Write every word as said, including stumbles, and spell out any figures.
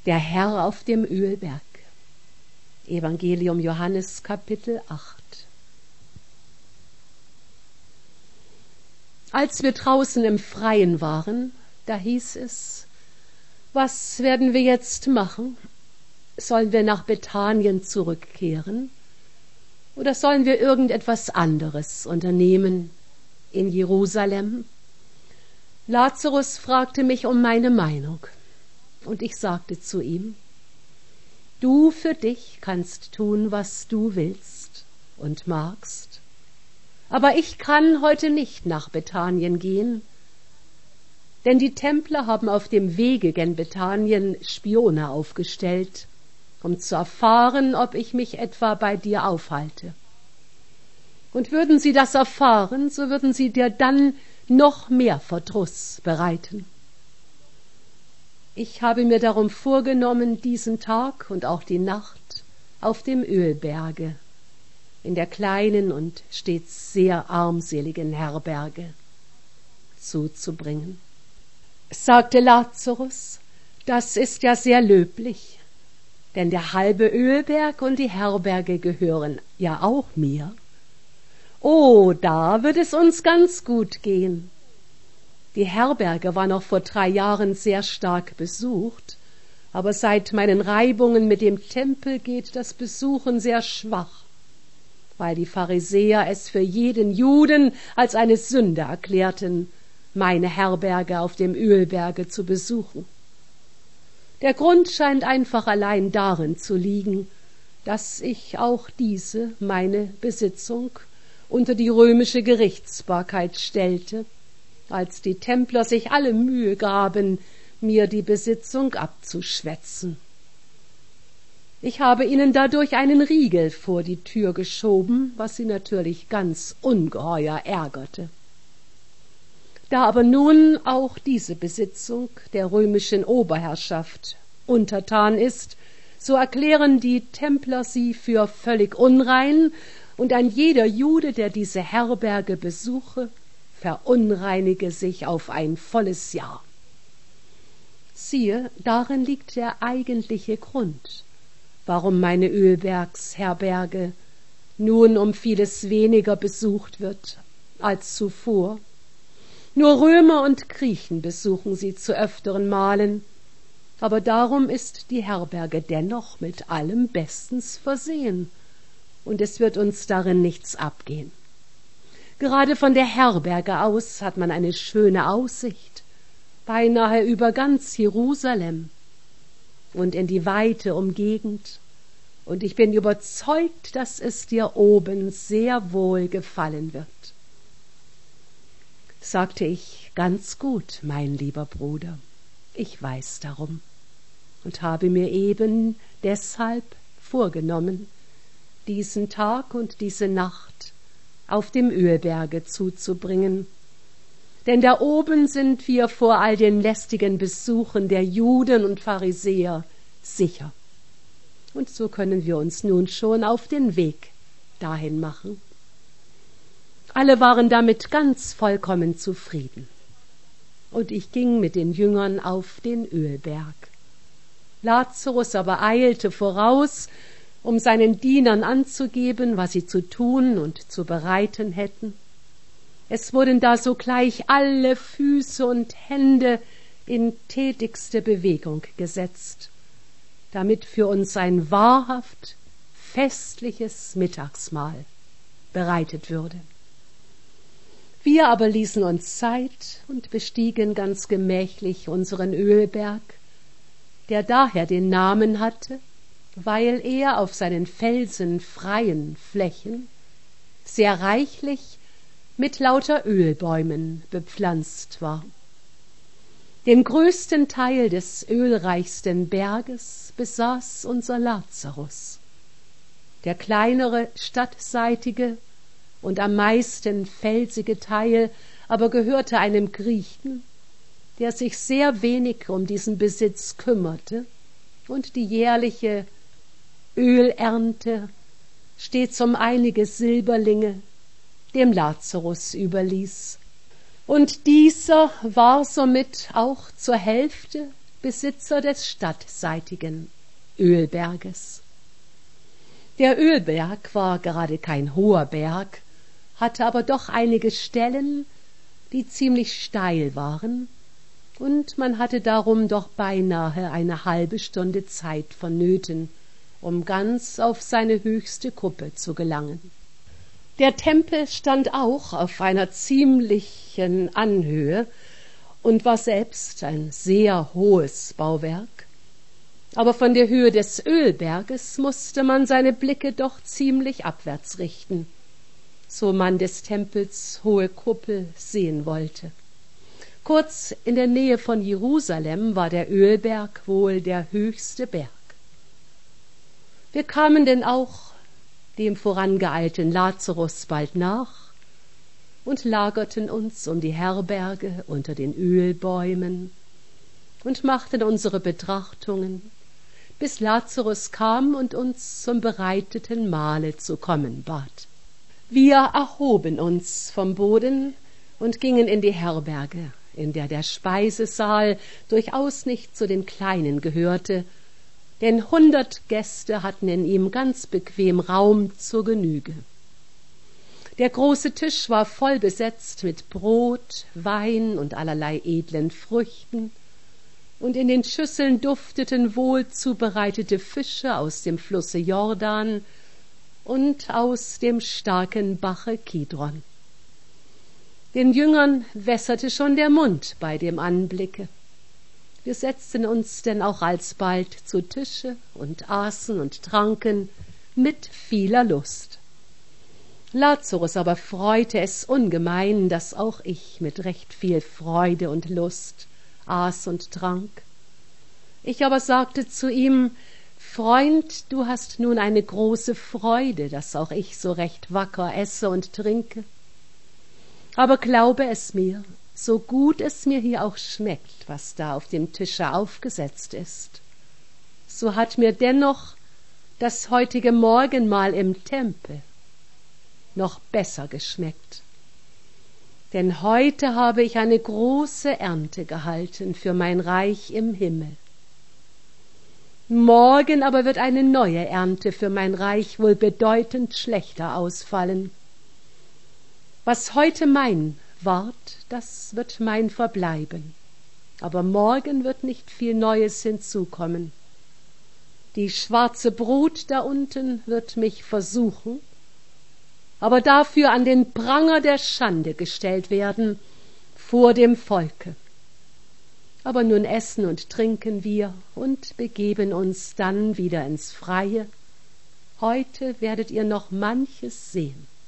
Der Herr auf dem Ölberg. Evangelium Johannes, Kapitel acht. Als wir draußen im Freien waren, da hieß es: Was werden wir jetzt machen? Sollen wir nach Bethanien zurückkehren? Oder sollen wir irgendetwas anderes unternehmen in Jerusalem? Lazarus fragte mich um meine Meinung, und ich sagte zu ihm: Du für dich kannst tun, was du willst und magst, aber ich kann heute nicht nach Bethanien gehen, denn die Templer haben auf dem Wege gen Bethanien Spione aufgestellt, um zu erfahren, ob ich mich etwa bei dir aufhalte. Und würden sie das erfahren, so würden sie dir dann noch mehr Verdruss bereiten. Ich habe mir darum vorgenommen, diesen Tag und auch die Nacht auf dem Ölberge, in der kleinen und stets sehr armseligen Herberge, zuzubringen. Sagte Lazarus: Das ist ja sehr löblich, denn der halbe Ölberg und die Herberge gehören ja auch mir. Oh, da wird es uns ganz gut gehen. Die Herberge war noch vor drei Jahren sehr stark besucht, aber seit meinen Reibungen mit dem Tempel geht das Besuchen sehr schwach, weil die Pharisäer es für jeden Juden als eine Sünde erklärten, meine Herberge auf dem Ölberge zu besuchen. Der Grund scheint einfach allein darin zu liegen, dass ich auch diese, meine Besitzung, unter die römische Gerichtsbarkeit stellte, als die Templer sich alle Mühe gaben, mir die Besitzung abzuschwätzen. Ich habe ihnen dadurch einen Riegel vor die Tür geschoben, was sie natürlich ganz ungeheuer ärgerte. Da aber nun auch diese Besitzung der römischen Oberherrschaft untertan ist, so erklären die Templer sie für völlig unrein, und ein jeder Jude, der diese Herberge besuche, verunreinige sich auf ein volles Jahr. Siehe, darin liegt der eigentliche Grund, warum meine Ölbergsherberge nun um vieles weniger besucht wird als zuvor. Nur Römer und Griechen besuchen sie zu öfteren Malen, aber darum ist die Herberge dennoch mit allem bestens versehen, und es wird uns darin nichts abgehen. Gerade von der Herberge aus hat man eine schöne Aussicht, beinahe über ganz Jerusalem und in die weite Umgegend, und ich bin überzeugt, dass es dir oben sehr wohl gefallen wird. Sagte ich: Ganz gut, mein lieber Bruder, ich weiß darum und habe mir eben deshalb vorgenommen, diesen Tag und diese Nacht auf dem Ölberge zuzubringen, denn da oben sind wir vor all den lästigen Besuchen der Juden und Pharisäer sicher, und so können wir uns nun schon auf den Weg dahin machen. Alle waren damit ganz vollkommen zufrieden, und ich ging mit den Jüngern auf den Ölberg. Lazarus aber eilte voraus, um seinen Dienern anzugeben, was sie zu tun und zu bereiten hätten. Es wurden da sogleich alle Füße und Hände in tätigste Bewegung gesetzt, damit für uns ein wahrhaft festliches Mittagsmahl bereitet würde. Wir aber ließen uns Zeit und bestiegen ganz gemächlich unseren Ölberg, der daher den Namen hatte, weil er auf seinen felsenfreien Flächen sehr reichlich mit lauter Ölbäumen bepflanzt war. Den größten Teil des ölreichsten Berges besaß unser Lazarus. Der kleinere stadtseitige und am meisten felsige Teil aber gehörte einem Griechen, der sich sehr wenig um diesen Besitz kümmerte und die jährliche Ölernte stets um einige Silberlinge dem Lazarus überließ. Und dieser war somit auch zur Hälfte Besitzer des stadtseitigen Ölberges. Der Ölberg war gerade kein hoher Berg, hatte aber doch einige Stellen, die ziemlich steil waren, und man hatte darum doch beinahe eine halbe Stunde Zeit vonnöten, um ganz auf seine höchste Kuppe zu gelangen. Der Tempel stand auch auf einer ziemlichen Anhöhe und war selbst ein sehr hohes Bauwerk, aber von der Höhe des Ölberges musste man seine Blicke doch ziemlich abwärts richten, so man des Tempels hohe Kuppel sehen wollte. Kurz in der Nähe von Jerusalem war der Ölberg wohl der höchste Berg. Wir kamen denn auch dem vorangeeilten Lazarus bald nach und lagerten uns um die Herberge unter den Ölbäumen und machten unsere Betrachtungen, bis Lazarus kam und uns zum bereiteten Mahle zu kommen bat. Wir erhoben uns vom Boden und gingen in die Herberge, in der der Speisesaal durchaus nicht zu den kleinen gehörte, denn hundert Gäste hatten in ihm ganz bequem Raum zur Genüge. Der große Tisch war voll besetzt mit Brot, Wein und allerlei edlen Früchten, und in den Schüsseln dufteten wohl zubereitete Fische aus dem Flusse Jordan und aus dem starken Bache Kidron. Den Jüngern wässerte schon der Mund bei dem Anblicke. Wir setzten uns denn auch alsbald zu Tische und aßen und tranken mit vieler Lust. Lazarus aber freute es ungemein, dass auch ich mit recht viel Freude und Lust aß und trank. Ich aber sagte zu ihm: Freund, du hast nun eine große Freude, dass auch ich so recht wacker esse und trinke. Aber glaube es mir, so gut es mir hier auch schmeckt, was da auf dem Tische aufgesetzt ist, so hat mir dennoch das heutige Morgenmahl im Tempel noch besser geschmeckt. Denn heute habe ich eine große Ernte gehalten für mein Reich im Himmel. Morgen aber wird eine neue Ernte für mein Reich wohl bedeutend schlechter ausfallen. Was heute mein ward, das wird mein verbleiben, aber morgen wird nicht viel Neues hinzukommen. Die schwarze Brut da unten wird mich versuchen, aber dafür an den Pranger der Schande gestellt werden vor dem Volke. Aber nun essen und trinken wir und begeben uns dann wieder ins Freie. Heute werdet ihr noch manches sehen.